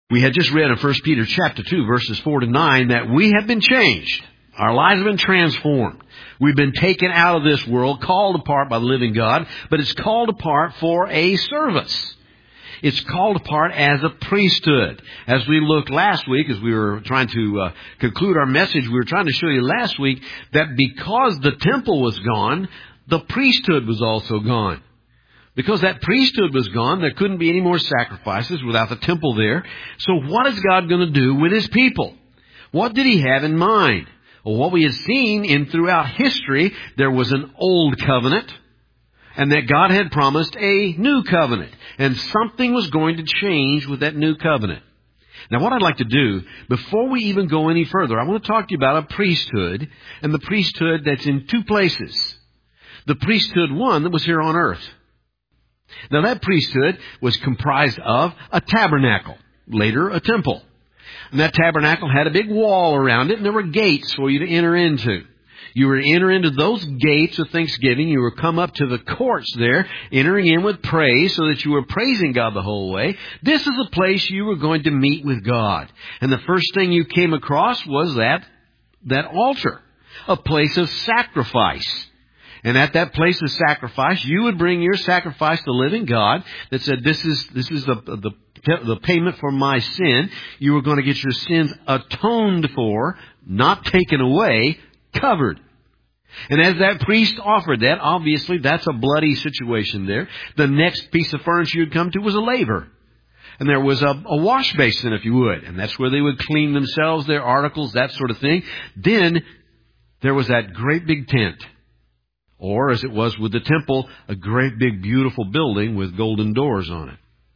We had just read in 1 Peter chapter 2, verses 4 to 9, that we have been changed. Our lives have been transformed. We've been taken out of this world, called apart by the living God, but it's called apart for a service. It's called apart as a priesthood. As we looked last week, as we were trying to conclude our message, we were trying to show you last week that because the temple was gone, the priesthood was also gone. Because that priesthood was gone, there couldn't be any more sacrifices without the temple there. So what is God going to do with His people? What did He have in mind? Well, what we have seen in throughout history, there was an old covenant, and that God had promised a new covenant. And something was going to change with that new covenant. Now, what I'd like to do, before we even go any further, I want to talk to you about a priesthood, and the priesthood that's in two places. The priesthood, one, that was here on earth. Now, that priesthood was comprised of a tabernacle, later a temple. And that tabernacle had a big wall around it, and there were gates for you to enter into. You were to enter into those gates of thanksgiving. You were come up to the courts there, entering in with praise, so that you were praising God the whole way. This is a place you were going to meet with God. And the first thing you came across was that altar, a place of sacrifice. And at that place of sacrifice, you would bring your sacrifice to the living God that said, this is the payment for my sin. You were going to get your sins atoned for, not taken away, covered. And as that priest offered that, obviously that's a bloody situation there. The next piece of furniture you'd come to was a laver. And there was a wash basin, if you would. And that's where they would clean themselves, their articles, that sort of thing. Then there was that great big tent. Or, as it was with the temple, a great big beautiful building with golden doors on it.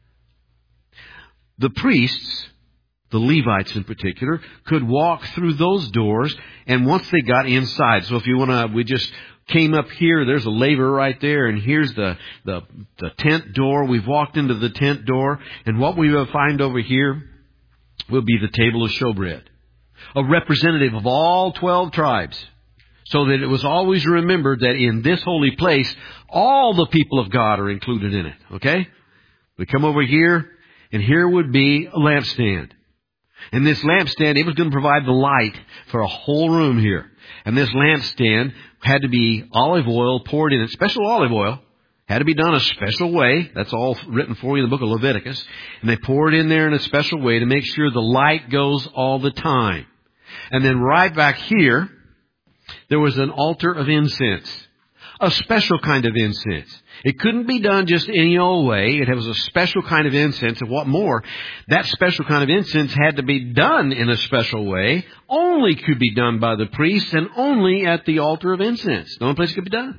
The priests, the Levites in particular, could walk through those doors, and once they got inside, so if you want to, we just came up here, there's a laver right there, and here's the tent door. We've walked into the tent door, and what we will find over here will be the table of showbread, a representative of all 12 tribes. So that it was always remembered that in this holy place, all the people of God are included in it. Okay? We come over here, and here would be a lampstand. And this lampstand, it was going to provide the light for a whole room here. And this lampstand had to be olive oil poured in it. Special olive oil. Had to be done a special way. That's all written for you in the book of Leviticus. And they pour it in there in a special way to make sure the light goes all the time. And then right back here, there was an altar of incense, a special kind of incense. It couldn't be done just any old way. It was a special kind of incense. And what more, that special kind of incense had to be done in a special way, only could be done by the priest and only at the altar of incense. The only place it could be done.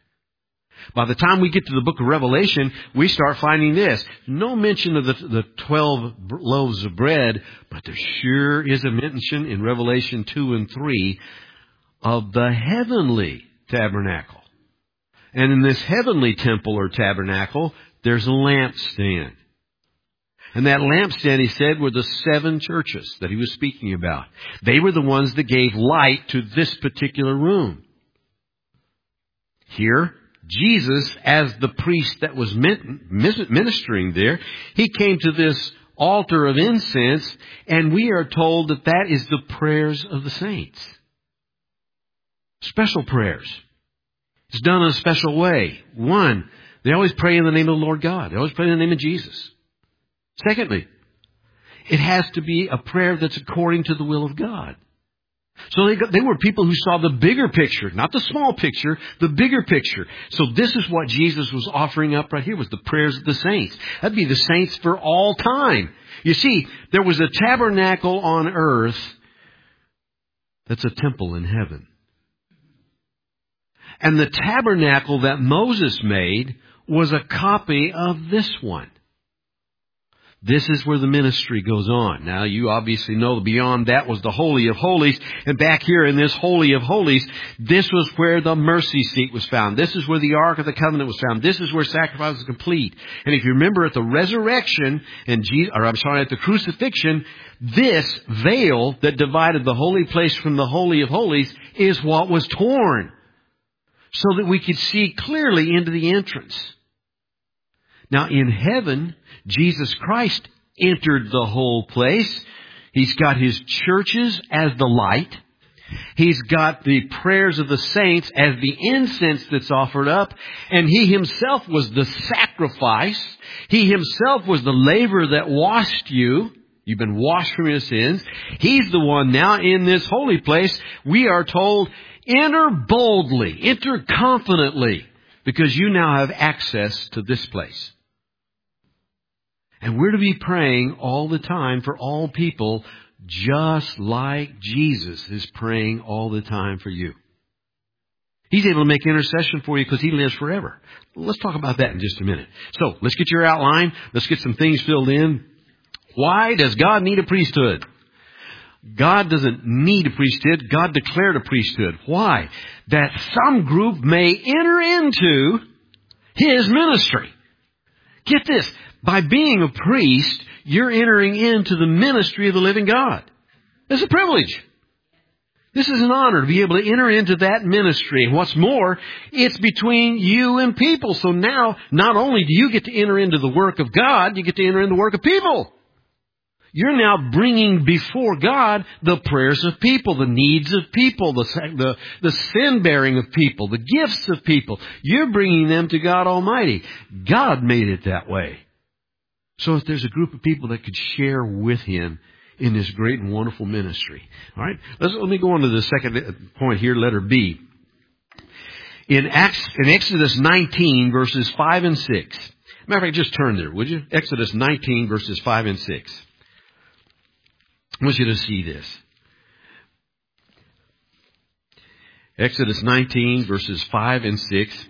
By the time we get to the book of Revelation, we start finding this. No mention of the 12 loaves of bread, but there sure is a mention in Revelation 2 and 3 of the heavenly tabernacle. And in this heavenly temple or tabernacle, there's a lampstand. And that lampstand, he said, were the 7 churches that he was speaking about. They were the ones that gave light to this particular room. Here, Jesus, as the priest that was ministering there, he came to this altar of incense, and we are told that that is the prayers of the saints. Special prayers. It's done in a special way. One, they always pray in the name of the Lord God. They always pray in the name of Jesus. Secondly, it has to be a prayer that's according to the will of God. So they were people who saw the bigger picture, not the small picture, the bigger picture. So this is what Jesus was offering up right here, was the prayers of the saints. That'd be the saints for all time. You see, there was a tabernacle on earth that's a temple in heaven. And the tabernacle that Moses made was a copy of this one. This is where the ministry goes on. Now, you obviously know beyond that was the Holy of Holies. And back here in this Holy of Holies, this was where the mercy seat was found. This is where the Ark of the Covenant was found. This is where sacrifice was complete. And if you remember at the resurrection, at the crucifixion, this veil that divided the holy place from the Holy of Holies is what was torn, so that we could see clearly into the entrance. Now, in heaven, Jesus Christ entered the whole place. He's got His churches as the light. He's got the prayers of the saints as the incense that's offered up. And He Himself was the sacrifice. He Himself was the laver that washed you. You've been washed from your sins. He's the one now in this holy place. We are told, enter boldly, enter confidently, because you now have access to this place. And we're to be praying all the time for all people, just like Jesus is praying all the time for you. He's able to make intercession for you because He lives forever. Let's talk about that in just a minute. So, let's get your outline. Let's get some things filled in. Why does God need a priesthood? God doesn't need a priesthood. God declared a priesthood. Why? That some group may enter into His ministry. Get this. By being a priest, you're entering into the ministry of the living God. It's a privilege. This is an honor to be able to enter into that ministry. And what's more, it's between you and people. So now, not only do you get to enter into the work of God, you get to enter into the work of people. You're now bringing before God the prayers of people, the needs of people, the sin-bearing of people, the gifts of people. You're bringing them to God Almighty. God made it that way. So if there's a group of people that could share with Him in this great and wonderful ministry. All right? Let me go on to the second point here, letter B. In Exodus 19, verses 5 and 6. Matter of fact, just turn there, would you? Exodus 19, verses 5 and 6. I want you to see this. Exodus 19, verses 5 and 6.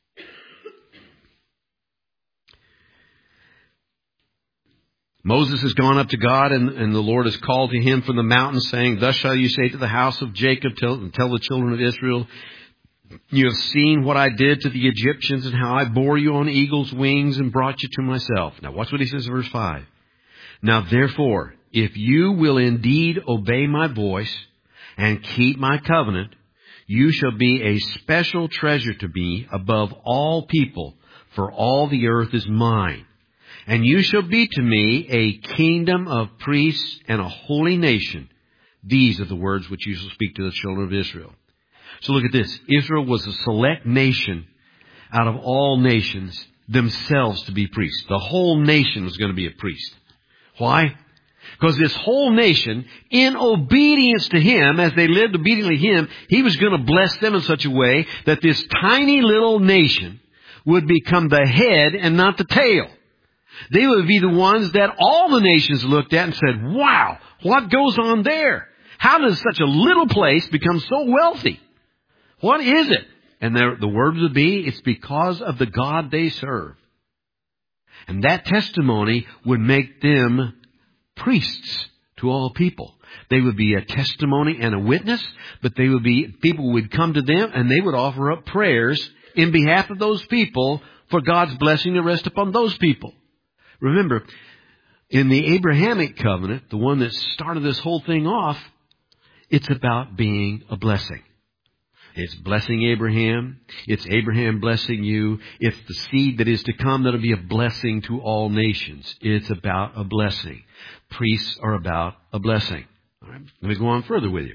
Moses has gone up to God, and the Lord has called to him from the mountain, saying, Thus shall you say to the house of Jacob, tell the children of Israel, You have seen what I did to the Egyptians, and how I bore you on eagle's wings and brought you to myself. Now watch what he says in verse 5. Now therefore, if you will indeed obey my voice and keep my covenant, you shall be a special treasure to me above all people, for all the earth is mine. And you shall be to me a kingdom of priests and a holy nation. These are the words which you shall speak to the children of Israel. So look at this. Israel was a select nation out of all nations themselves to be priests. The whole nation was going to be a priest. Why? Because this whole nation, in obedience to Him, as they lived obediently to Him, He was going to bless them in such a way that this tiny little nation would become the head and not the tail. They would be the ones that all the nations looked at and said, wow, what goes on there? How does such a little place become so wealthy? What is it? And the word would be, it's because of the God they serve. And that testimony would make them priests to all people. They would be a testimony and a witness, but people would come to them and they would offer up prayers in behalf of those people for God's blessing to rest upon those people. Remember, in the Abrahamic covenant, the one that started this whole thing off, it's about being a blessing. It's blessing Abraham. It's Abraham blessing you. It's the seed that is to come that will be a blessing to all nations. It's about a blessing. Priests are about a blessing. All right, let me go on further with you.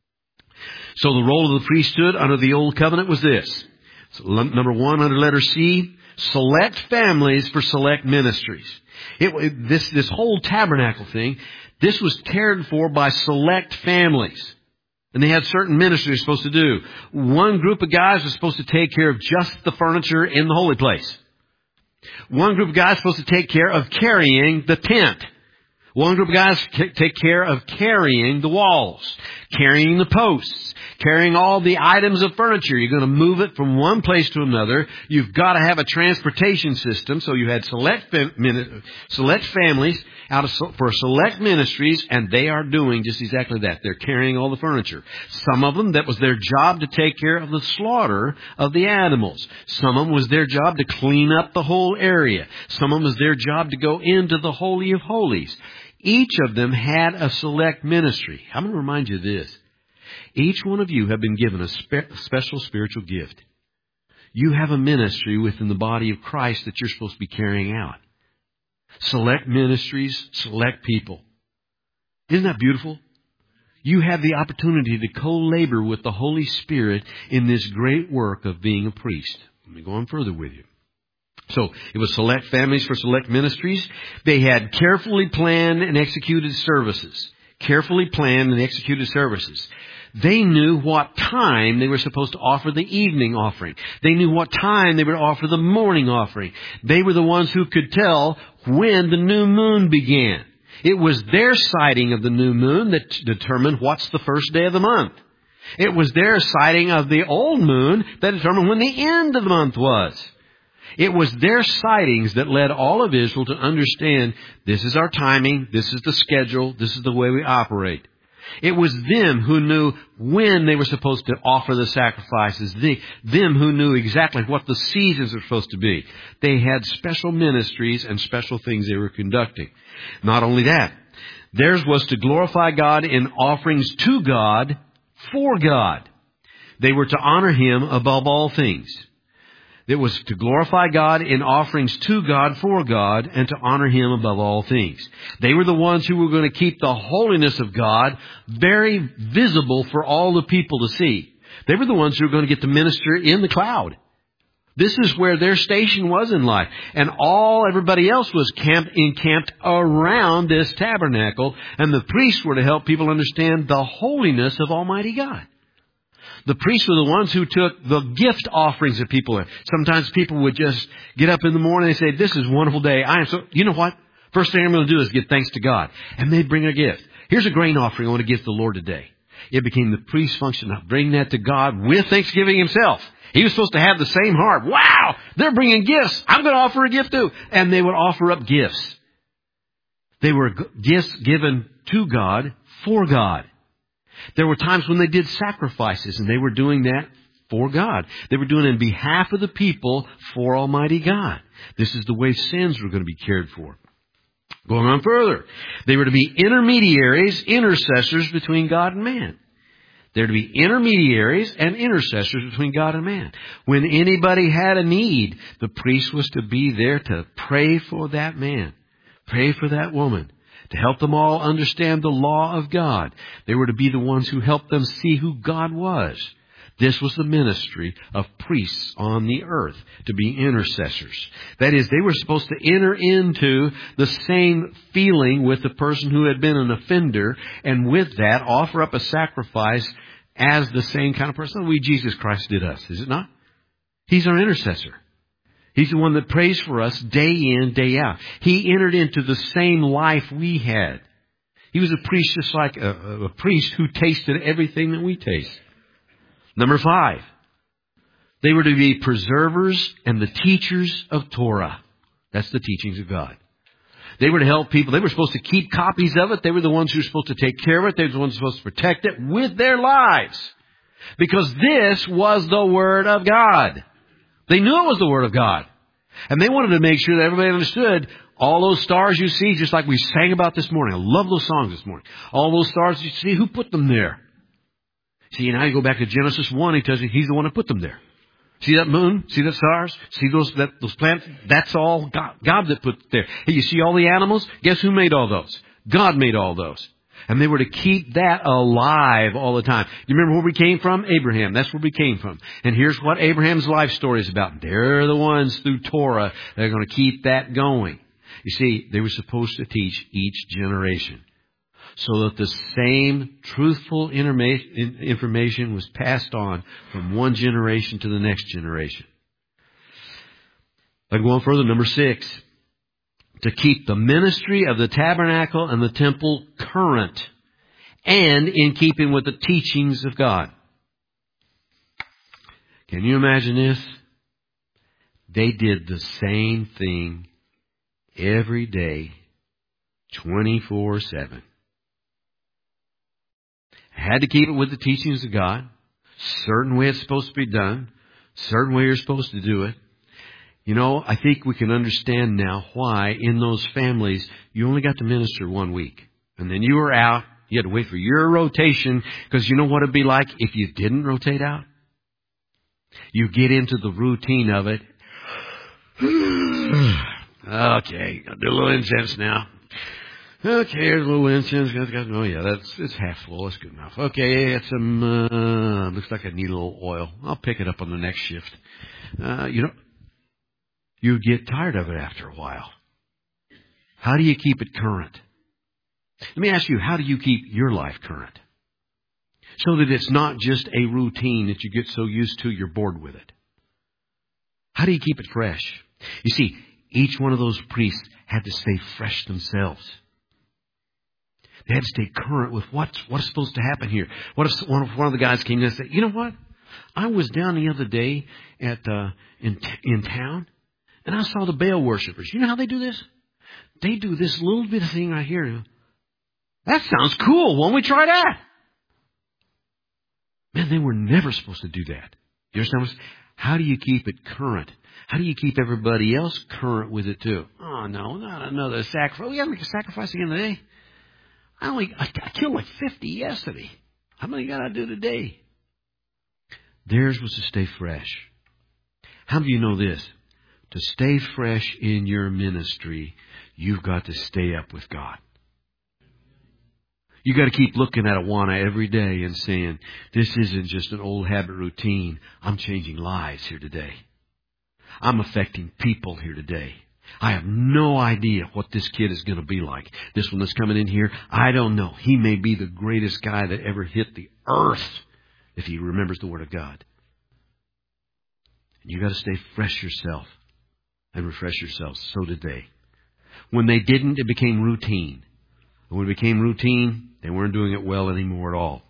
So the role of the priesthood under the Old Covenant was this. So, number one, under letter C, select families for select ministries. This whole tabernacle thing, this was cared for by select families. And they had certain ministries supposed to do. One group of guys was supposed to take care of just the furniture in the holy place. One group of guys was supposed to take care of carrying the tent. One group of guys take care of carrying the walls, carrying the posts, carrying all the items of furniture. You're going to move it from one place to another. You've got to have a transportation system. So you had select families for select ministries, and they are doing just exactly that. They're carrying all the furniture. Some of them, that was their job to take care of the slaughter of the animals. Some of them was their job to clean up the whole area. Some of them was their job to go into the Holy of Holies. Each of them had a select ministry. I'm going to remind you of this. Each one of you have been given a special spiritual gift. You have a ministry within the body of Christ that you're supposed to be carrying out. Select ministries, select people. Isn't that beautiful? You have the opportunity to co-labor with the Holy Spirit in this great work of being a priest. Let me go on further with you. So, it was select families for select ministries. They had carefully planned and executed services. Carefully planned and executed services. They knew what time they were supposed to offer the evening offering. They knew what time they would offer the morning offering. They were the ones who could tell when the new moon began. It was their sighting of the new moon that determined what's the first day of the month. It was their sighting of the old moon that determined when the end of the month was. It was their sightings that led all of Israel to understand this is our timing, this is the schedule, this is the way we operate. It was them who knew when they were supposed to offer the sacrifices. Them who knew exactly what the seasons were supposed to be. They had special ministries and special things they were conducting. Not only that, theirs was to glorify God in offerings to God for God. They were to honor Him above all things. It was to glorify God in offerings to God for God and to honor Him above all things. They were the ones who were going to keep the holiness of God very visible for all the people to see. They were the ones who were going to get to minister in the cloud. This is where their station was in life. And everybody else was encamped around this tabernacle. And the priests were to help people understand the holiness of Almighty God. The priests were the ones who took the gift offerings of people. Sometimes people would just get up in the morning and say, this is a wonderful day. You know what? First thing I'm going to do is give thanks to God. And they'd bring a gift. Here's a grain offering I want to give to the Lord today. It became the priest's function of bringing that to God with thanksgiving himself. He was supposed to have the same heart. Wow! They're bringing gifts. I'm going to offer a gift too. And they would offer up gifts. They were gifts given to God for God. There were times when they did sacrifices, and they were doing that for God. They were doing it on behalf of the people for Almighty God. This is the way sins were going to be cared for. Going on further, they were to be intermediaries, intercessors between God and man. They're to be intermediaries and intercessors between God and man. When anybody had a need, the priest was to be there to pray for that man, pray for that woman, to help them all understand the law of God. They were to be the ones who helped them see who God was. This was the ministry of priests on the earth, to be intercessors. That is, they were supposed to enter into the same feeling with the person who had been an offender, and with that offer up a sacrifice as the same kind of person. Jesus Christ did us, is it not? He's our intercessor. He's the one that prays for us day in, day out. He entered into the same life we had. He was a priest just like a priest who tasted everything that we taste. Number 5, they were to be preservers and the teachers of Torah. That's the teachings of God. They were to help people. They were supposed to keep copies of it. They were the ones who were supposed to take care of it. They were the ones supposed to protect it with their lives. Because this was the Word of God. They knew it was the Word of God. And they wanted to make sure that everybody understood all those stars you see, just like we sang about this morning. I love those songs this morning. All those stars you see, who put them there? See, now you go back to Genesis 1, he tells you He's the one who put them there. See that moon? See the stars? See those planets? That's all God that put there. Hey, you see all the animals? Guess who made all those? God made all those. And they were to keep that alive all the time. You remember where we came from? Abraham. That's where we came from. And here's what Abraham's life story is about. They're the ones through Torah that are going to keep that going. You see, they were supposed to teach each generation, so that the same truthful information was passed on from one generation to the next generation. I go on further. Number 6, to keep the ministry of the tabernacle and the temple current and in keeping with the teachings of God. Can you imagine this? They did the same thing every day, 24/7. Had to keep it with the teachings of God. Certain way it's supposed to be done. Certain way you're supposed to do it. You know, I think we can understand now why in those families you only got to minister 1 week. And then you were out. You had to wait for your rotation, because you know what it'd be like if you didn't rotate out? You get into the routine of it. Okay, I'll do a little incense now. Okay, here's a little incense. Oh yeah, it's half full. That's good enough. Okay, it's some, looks like I need a little oil. I'll pick it up on the next shift. You get tired of it after a while. How do you keep it current? Let me ask you, how do you keep your life current? So that it's not just a routine that you get so used to you're bored with it. How do you keep it fresh? You see, each one of those priests had to stay fresh themselves. They had to stay current with what's supposed to happen here. What if one of the guys came in and said, you know what? I was down the other day in town, and I saw the Baal worshipers. You know how they do this? They do this little bit of thing right here. That sounds cool. Why don't we try that? Man, they were never supposed to do that. You understand? How do you keep it current? How do you keep everybody else current with it too? Oh, no, not another sacrifice. We got to make a sacrifice again today. I killed like 50 yesterday. How many got to do today? Theirs was to stay fresh. How do you know this? To stay fresh in your ministry, you've got to stay up with God. You got to keep looking at Awana every day and saying, this isn't just an old habit routine. I'm changing lives here today. I'm affecting people here today. I have no idea what this kid is going to be like. This one that's coming in here, I don't know. He may be the greatest guy that ever hit the earth if he remembers the Word of God. You got to stay fresh yourself and refresh yourselves. So did they. When they didn't, it became routine. And when it became routine, they weren't doing it well anymore at all.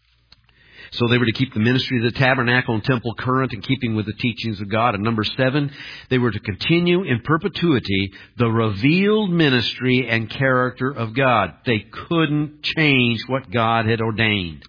So they were to keep the ministry of the tabernacle and temple current in keeping with the teachings of God. And number 7, they were to continue in perpetuity the revealed ministry and character of God. They couldn't change what God had ordained.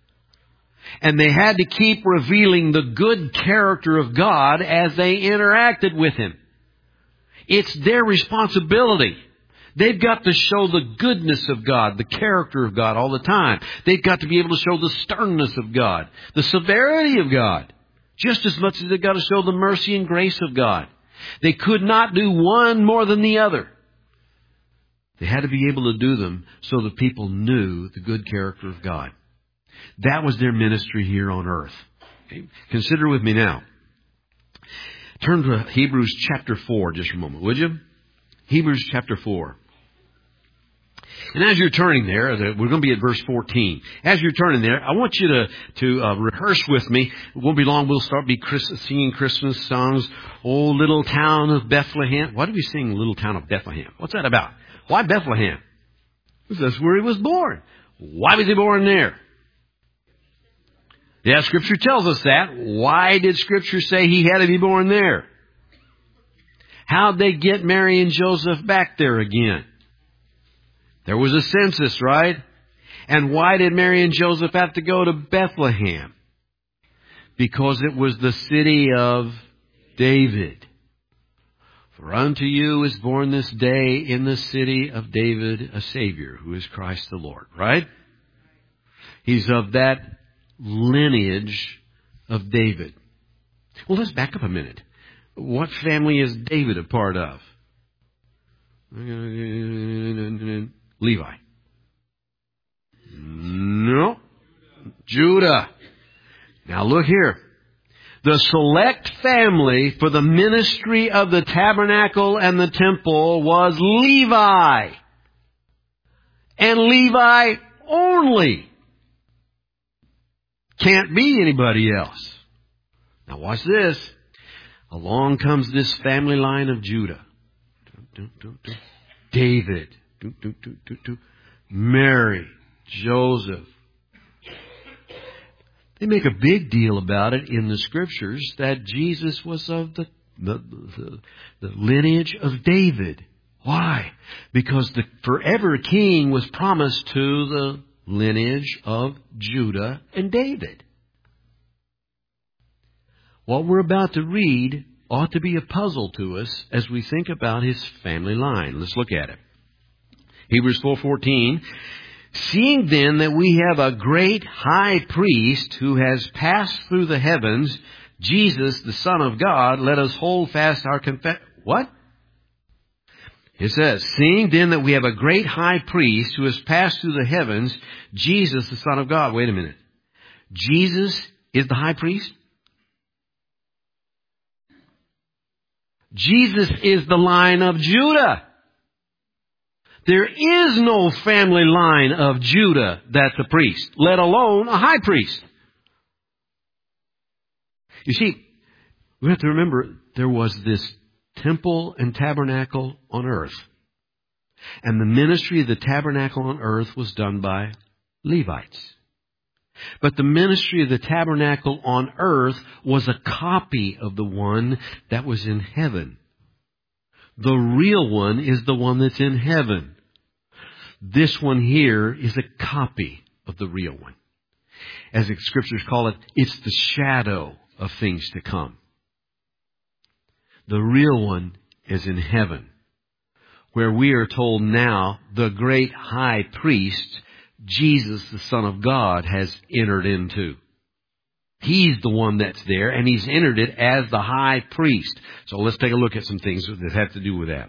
And they had to keep revealing the good character of God as they interacted with Him. It's their responsibility. They've got to show the goodness of God, the character of God all the time. They've got to be able to show the sternness of God, the severity of God, just as much as they've got to show the mercy and grace of God. They could not do one more than the other. They had to be able to do them so that people knew the good character of God. That was their ministry here on earth. Okay? Consider with me now. Turn to Hebrews chapter 4 just for a moment, would you? Hebrews chapter 4. And as you're turning there, we're going to be at verse 14. As you're turning there, I want you to rehearse with me. It won't be long. We'll start singing Christmas songs. Oh, little town of Bethlehem. Why do we sing Little Town of Bethlehem? What's that about? Why Bethlehem? Because that's where He was born. Why was He born there? Yeah, Scripture tells us that. Why did Scripture say He had to be born there? How'd they get Mary and Joseph back there again? There was a census, right? And why did Mary and Joseph have to go to Bethlehem? Because it was the city of David. For unto you is born this day in the city of David a Savior, who is Christ the Lord, right? He's of that lineage of David. Well, let's back up a minute. What family is David a part of? Levi. No. Judah. Now look here. The select family for the ministry of the tabernacle and the temple was Levi. And Levi only. Can't be anybody else. Now watch this. Along comes this family line of Judah. David. Mary. Joseph. They make a big deal about it in the Scriptures that Jesus was of the lineage of David. Why? Because the forever king was promised to the lineage of Judah and David. What we're about to read ought to be a puzzle to us as we think about his family line. Let's look at it. Hebrews 4:14. Seeing then that we have a great high priest who has passed through the heavens, Jesus, the Son of God, let us hold fast our confession. What? It says, seeing then that we have a great high priest who has passed through the heavens, Jesus, the Son of God. Wait a minute. Jesus is the high priest? Jesus is the Lion of Judah. There is no family line of Judah that's a priest, let alone a high priest. You see, we have to remember there was this temple and tabernacle on earth. And the ministry of the tabernacle on earth was done by Levites. But the ministry of the tabernacle on earth was a copy of the one that was in heaven. The real one is the one that's in heaven. This one here is a copy of the real one. As the scriptures call it, it's the shadow of things to come. The real one is in heaven, where we are told now the great high priest, Jesus, the Son of God, has entered into. He's the one that's there, and He's entered it as the high priest. So let's take a look at some things that have to do with that.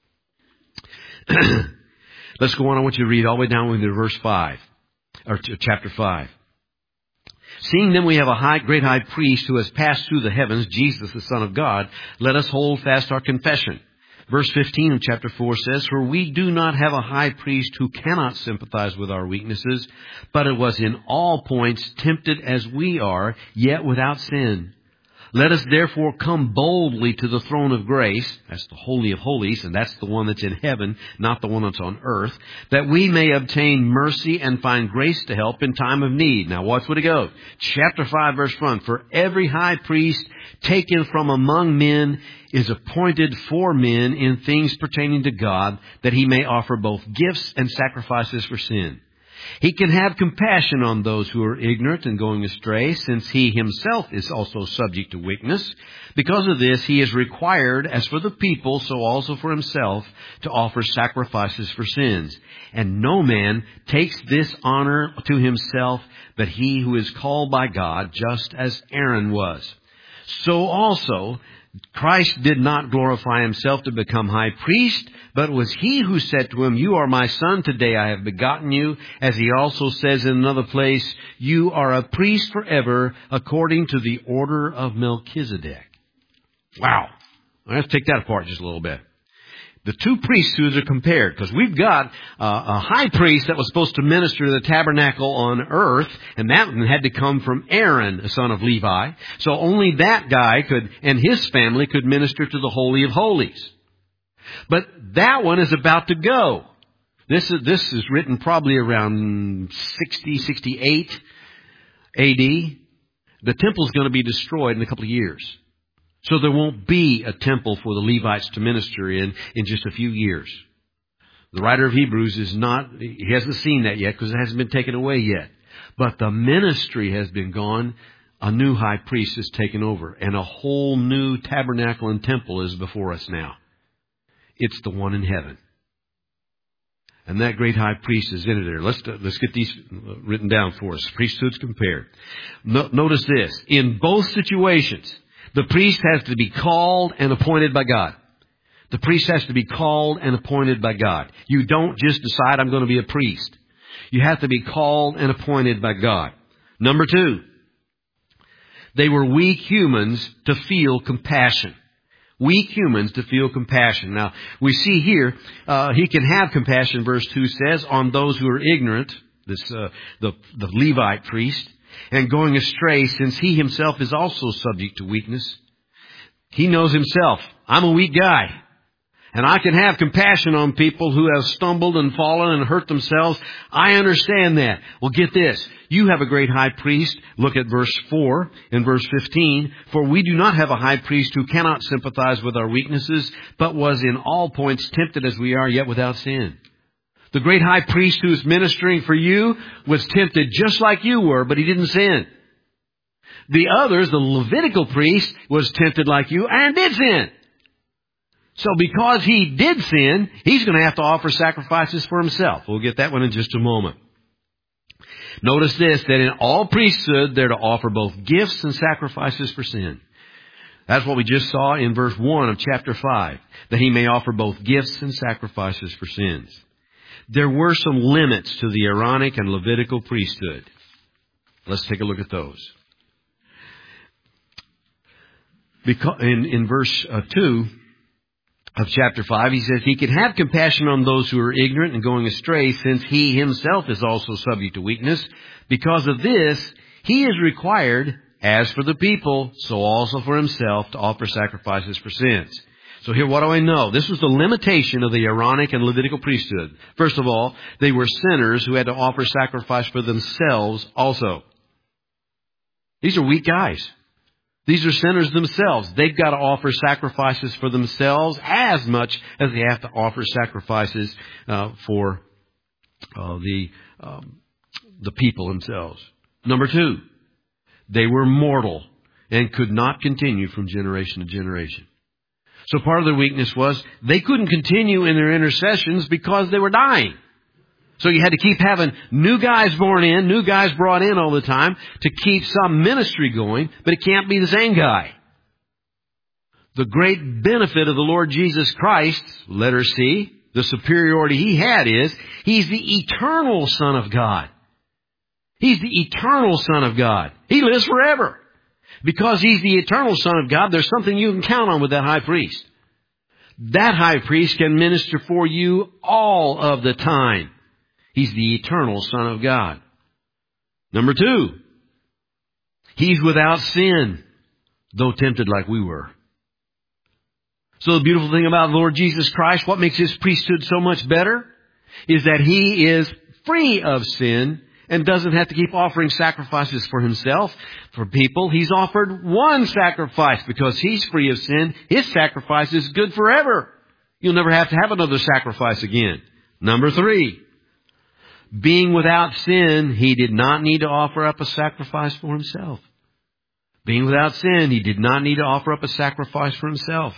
Let's go on. I want you to read all the way down into verse 5, or chapter 5. Seeing then we have a great high priest who has passed through the heavens, Jesus, the Son of God, let us hold fast our confession. Verse 15 of chapter 4 says, for we do not have a high priest who cannot sympathize with our weaknesses, but it was in all points tempted as we are, yet without sin. Let us therefore come boldly to the throne of grace, that's the Holy of Holies, and that's the one that's in heaven, not the one that's on earth, that we may obtain mercy and find grace to help in time of need. Now watch what it goes. Chapter 5, verse 1. For every high priest taken from among men is appointed for men in things pertaining to God, that he may offer both gifts and sacrifices for sin. He can have compassion on those who are ignorant and going astray, since he himself is also subject to weakness. Because of this, he is required, as for the people, so also for himself, to offer sacrifices for sins. And no man takes this honor to himself, but he who is called by God, just as Aaron was. So also, Christ did not glorify himself to become high priest, but was he who said to him, you are my son, today I have begotten you. As he also says in another place, you are a priest forever, according to the order of Melchizedek. Wow. Let's take that apart just a little bit. The two priesthoods are compared, because we've got a high priest that was supposed to minister the tabernacle on earth, and that one had to come from Aaron, the son of Levi. So only that guy could, and his family could minister to the Holy of Holies. But that one is about to go. This is written probably around 68 A.D. The temple is going to be destroyed in a couple of years. So there won't be a temple for the Levites to minister in just a few years. The writer of Hebrews he hasn't seen that yet because it hasn't been taken away yet. But the ministry has been gone. A new high priest is taken over, and a whole new tabernacle and temple is before us now. It's the one in heaven. And that great high priest is in there. Let's get these written down for us. Priesthoods compared. Notice this. In both situations, the priest has to be called and appointed by God. The priest has to be called and appointed by God. You don't just decide, I'm going to be a priest. You have to be called and appointed by God. Number 2, they were weak humans to feel compassion. Weak humans to feel compassion. Now, we see here, he can have compassion, verse 2 says, on those who are ignorant, the Levite priest, and going astray, since he himself is also subject to weakness. He knows himself. I'm a weak guy. And I can have compassion on people who have stumbled and fallen and hurt themselves. I understand that. Well, get this. You have a great high priest. Look at verse 4 and verse 15. For we do not have a high priest who cannot sympathize with our weaknesses, but was in all points tempted as we are, yet without sin. The great high priest who's ministering for you was tempted just like you were, but he didn't sin. The others, the Levitical priest, was tempted like you and did sin. So because he did sin, he's going to have to offer sacrifices for himself. We'll get that one in just a moment. Notice this, that in all priesthood, they're to offer both gifts and sacrifices for sin. That's what we just saw in verse 1 of chapter 5, that he may offer both gifts and sacrifices for sins. There were some limits to the Aaronic and Levitical priesthood. Let's take a look at those. Because in verse 2 of chapter 5, he says, he can have compassion on those who are ignorant and going astray, since he himself is also subject to weakness. Because of this, he is required, as for the people, so also for himself, to offer sacrifices for sins. So here, what do I know? This was the limitation of the Aaronic and Levitical priesthood. First of all, they were sinners who had to offer sacrifice for themselves also. These are weak guys. These are sinners themselves. They've got to offer sacrifices for themselves as much as they have to offer sacrifices for the people themselves. Number 2, they were mortal and could not continue from generation to generation. So part of their weakness was they couldn't continue in their intercessions because they were dying. So you had to keep having new guys born in, new guys brought in all the time to keep some ministry going, but it can't be the same guy. The great benefit of the Lord Jesus Christ, letter C, the superiority he had is, he's the eternal Son of God. He's the eternal Son of God. He lives forever. Because he's the eternal Son of God, there's something you can count on with that high priest. That high priest can minister for you all of the time. He's the eternal Son of God. Number 2, he's without sin, though tempted like we were. So the beautiful thing about the Lord Jesus Christ, what makes his priesthood so much better, is that he is free of sin and doesn't have to keep offering sacrifices for himself, for people. He's offered one sacrifice because he's free of sin. His sacrifice is good forever. You'll never have to have another sacrifice again. Number 3, being without sin, he did not need to offer up a sacrifice for himself. Being without sin, he did not need to offer up a sacrifice for himself.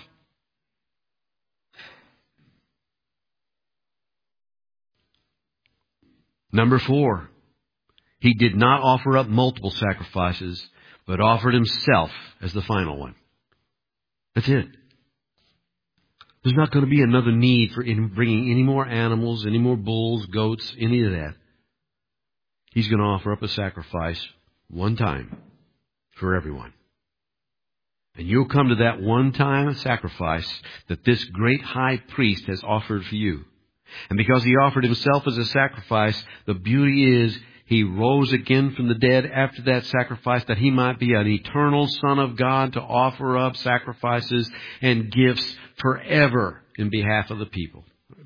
Number 4, he did not offer up multiple sacrifices, but offered himself as the final one. That's it. There's not going to be another need for bringing any more animals, any more bulls, goats, any of that. He's going to offer up a sacrifice one time for everyone. And you'll come to that one-time sacrifice that this great high priest has offered for you. And because he offered himself as a sacrifice, the beauty is he rose again from the dead after that sacrifice, that he might be an eternal Son of God to offer up sacrifices and gifts forever in behalf of the people.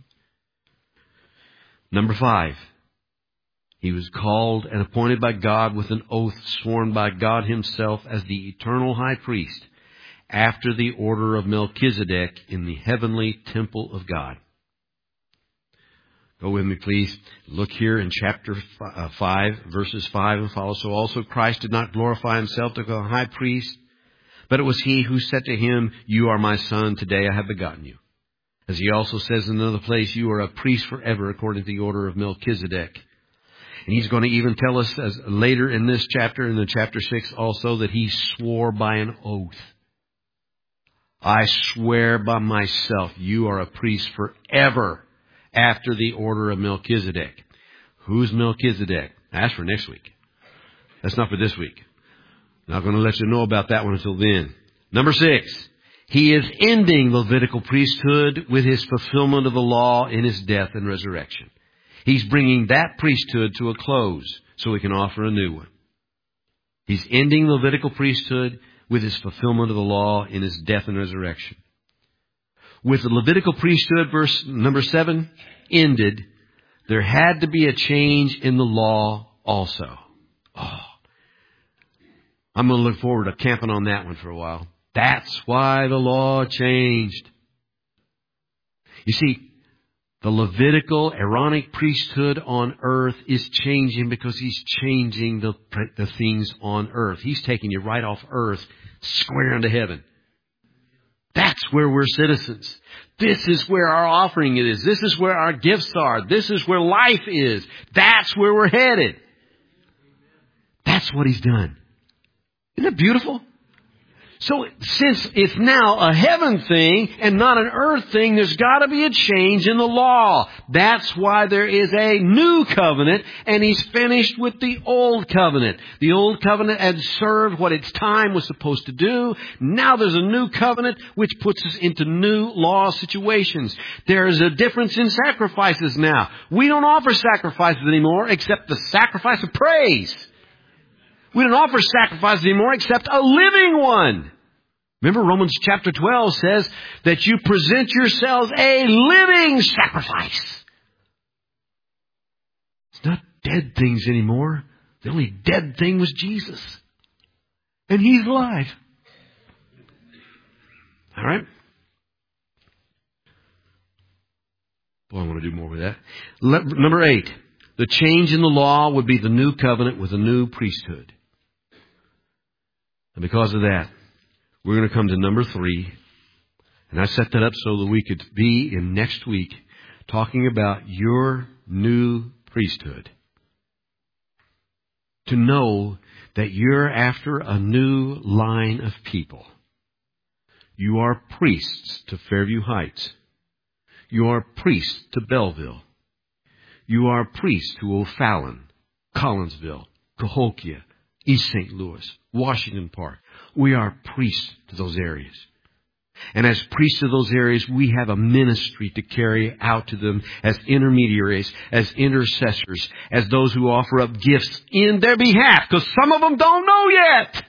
Number 5, he was called and appointed by God with an oath sworn by God himself as the eternal high priest after the order of Melchizedek in the heavenly temple of God. Go with me, please. Look here in chapter 5, verses 5 and follow. So also Christ did not glorify himself to become high priest, but it was he who said to him, "You are my son, today I have begotten you." As he also says in another place, "You are a priest forever according to the order of Melchizedek." And he's going to even tell us as later in this chapter, in the chapter 6 also, that he swore by an oath. I swear by myself, you are a priest forever after the order of Melchizedek. Who's Melchizedek? That's for next week. That's not for this week. Not going to let you know about that one until then. Number 6, he is ending Levitical priesthood with his fulfillment of the law in his death and resurrection. He's bringing that priesthood to a close so he can offer a new one. He's ending Levitical priesthood with his fulfillment of the law in his death and resurrection. With the Levitical priesthood, verse number 7, ended, there had to be a change in the law also. Oh, I'm going to look forward to camping on that one for a while. That's why the law changed. You see, the Levitical, Aaronic priesthood on earth is changing because he's changing the things on earth. He's taking you right off earth, square into heaven. That's where we're citizens. This is where our offering is. This is where our gifts are. This is where life is. That's where we're headed. That's what he's done. Isn't that beautiful? So since it's now a heaven thing and not an earth thing, there's got to be a change in the law. That's why there is a new covenant, and He's finished with the old covenant. The old covenant had served what its time was supposed to do. Now there's a new covenant which puts us into new law situations. There's a difference in sacrifices now. We don't offer sacrifices anymore except the sacrifice of praise. We don't offer sacrifices anymore except a living one. Remember, Romans chapter 12 says that you present yourselves a living sacrifice. It's not dead things anymore. The only dead thing was Jesus. And He's alive. All right? Boy, I want to do more with that. Number 8. The change in the law would be the new covenant with a new priesthood. And because of that, we're going to come to number 3. And I set that up so that we could be in next week talking about your new priesthood. To know that you're after a new line of people. You are priests to Fairview Heights. You are priests to Belleville. You are priests to O'Fallon, Collinsville, Cahokia, East St. Louis, Washington Park. We are priests to those areas. And as priests to those areas, we have a ministry to carry out to them as intermediaries, as intercessors, as those who offer up gifts in their behalf, because some of them don't know yet.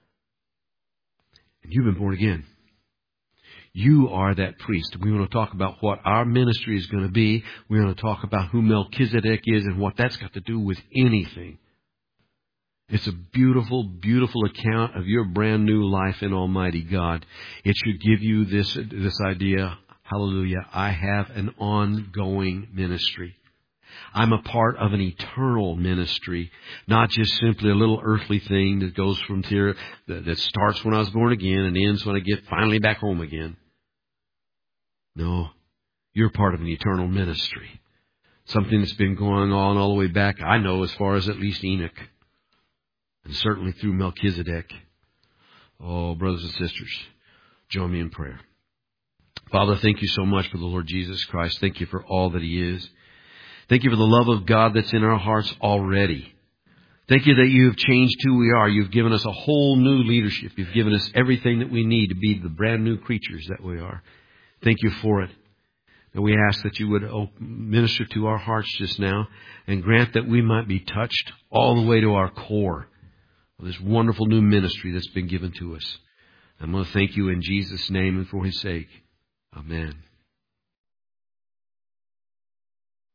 And you've been born again. You are that priest. We want to talk about what our ministry is going to be. We want to talk about who Melchizedek is and what that's got to do with anything. It's a beautiful, beautiful account of your brand new life in Almighty God. It should give you this idea, hallelujah, I have an ongoing ministry. I'm a part of an eternal ministry, not just simply a little earthly thing that goes from here, that starts when I was born again and ends when I get finally back home again. No, you're part of an eternal ministry. Something that's been going on all the way back, I know, as far as at least Enoch. And certainly through Melchizedek. Oh, brothers and sisters, join me in prayer. Father, thank you so much for the Lord Jesus Christ. Thank you for all that He is. Thank you for the love of God that's in our hearts already. Thank you that you have changed who we are. You've given us a whole new leadership. You've given us everything that we need to be the brand new creatures that we are. Thank you for it. And we ask that you would minister to our hearts just now and grant that we might be touched all the way to our core of this wonderful new ministry that's been given to us. I'm going to thank you in Jesus' name and for His sake. Amen.